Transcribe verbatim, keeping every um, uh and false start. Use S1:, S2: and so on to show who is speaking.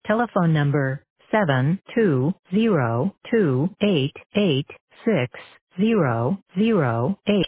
S1: Telephone number seven two zero two eight eight six zero zero eight.